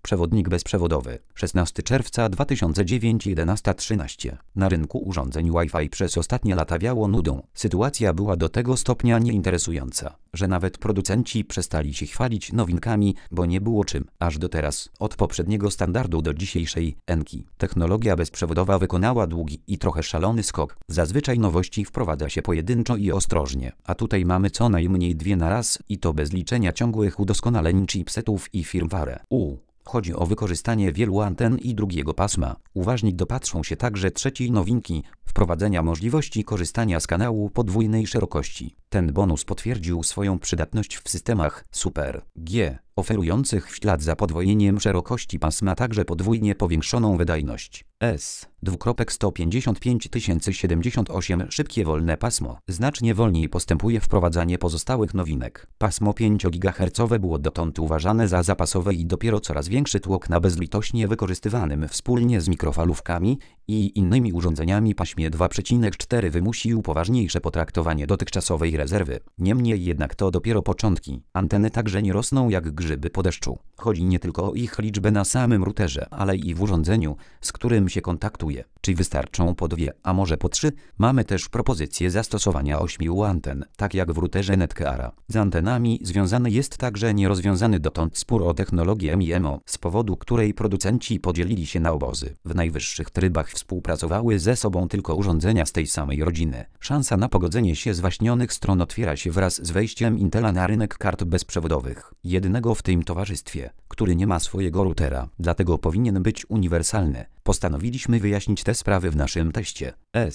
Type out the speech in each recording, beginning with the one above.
Przewodnik bezprzewodowy. 16 czerwca 2009 11:13. Na rynku urządzeń Wi-Fi przez ostatnie lata wiało nudą. Sytuacja była do tego stopnia nieinteresująca, że nawet producenci przestali się chwalić nowinkami, bo nie było czym. Aż do teraz, od poprzedniego standardu do dzisiejszej Enki, technologia bezprzewodowa wykonała długi i trochę szalony skok. Zazwyczaj nowości wprowadza się pojedynczo i ostrożnie, a tutaj mamy co najmniej dwie na raz i to bez liczenia ciągłych udoskonaleń chipsetów i firmware. Chodzi o wykorzystanie wielu anten i drugiego pasma. Uważni dopatrzą się także trzeciej nowinki, wprowadzenia możliwości korzystania z kanału podwójnej szerokości. Ten bonus potwierdził swoją przydatność w systemach Super G, oferujących w ślad za podwojeniem szerokości pasma także podwójnie powiększoną wydajność. S:155 078 szybkie wolne pasmo. Znacznie wolniej postępuje wprowadzanie pozostałych nowinek. Pasmo 5 GHz było dotąd uważane za zapasowe i dopiero coraz większy tłok na bezlitośnie wykorzystywanym wspólnie z mikrofalówkami i innymi urządzeniami paśmie 2,4 wymusił poważniejsze potraktowanie dotychczasowej rezerwy. Niemniej jednak to dopiero początki. Anteny także nie rosną jak grzyby po deszczu. Chodzi nie tylko o ich liczbę na samym routerze, ale i w urządzeniu, z którym się kontaktuje. Czy wystarczą po 2, a może po 3? Mamy też propozycję zastosowania 8 anten, tak jak w routerze Netgeara. Z antenami związany jest także nierozwiązany dotąd spór o technologię MIMO, z powodu której producenci podzielili się na obozy. W najwyższych trybach współpracowały ze sobą tylko urządzenia z tej samej rodziny. Szansa na pogodzenie się zwaśnionych stron otwiera się wraz z wejściem Intela na rynek kart bezprzewodowych. Jednego w tym towarzystwie, który nie ma swojego routera, dlatego powinien być uniwersalny. Postanowiliśmy wyjaśnić te sprawy w naszym teście.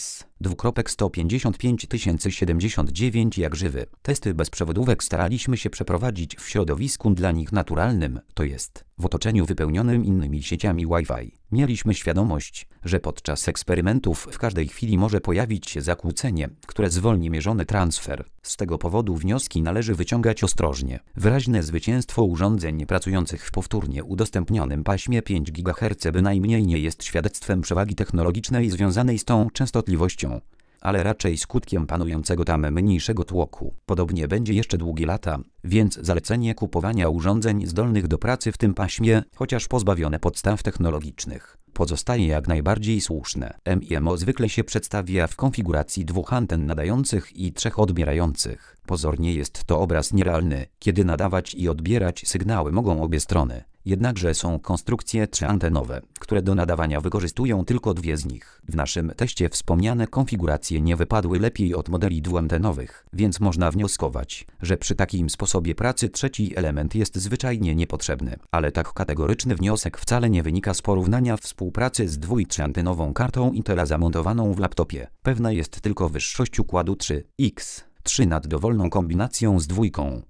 S:155 079 jak żywy. Testy bezprzewodówek staraliśmy się przeprowadzić w środowisku dla nich naturalnym, to jest w otoczeniu wypełnionym innymi sieciami Wi-Fi. Mieliśmy świadomość, że podczas eksperymentów w każdej chwili może pojawić się zakłócenie, które zwolni mierzony transfer. Z tego powodu wnioski należy wyciągać ostrożnie. Wyraźne zwycięstwo urządzeń pracujących w powtórnie udostępnionym paśmie 5 GHz bynajmniej nie jest świadectwem przewagi technologicznej związanej z tą częstotliwością, ale raczej skutkiem panującego tam mniejszego tłoku. Podobnie będzie jeszcze długie lata, więc zalecenie kupowania urządzeń zdolnych do pracy w tym paśmie, chociaż pozbawione podstaw technologicznych, pozostaje jak najbardziej słuszne. MIMO zwykle się przedstawia w konfiguracji 2 anten nadających i 3 odbierających. Pozornie jest to obraz nierealny, kiedy nadawać i odbierać sygnały mogą obie strony. Jednakże są konstrukcje 3-antenowe, które do nadawania wykorzystują tylko 2 z nich. W naszym teście wspomniane konfiguracje nie wypadły lepiej od modeli dwuantenowych, więc można wnioskować, że przy takim sposobie pracy trzeci element jest zwyczajnie niepotrzebny. Ale tak kategoryczny wniosek wcale nie wynika z porównania współpracy z 2- i 3-antenową kartą Intela zamontowaną w laptopie. Pewna jest tylko wyższość układu 3x3 nad dowolną kombinacją z 2.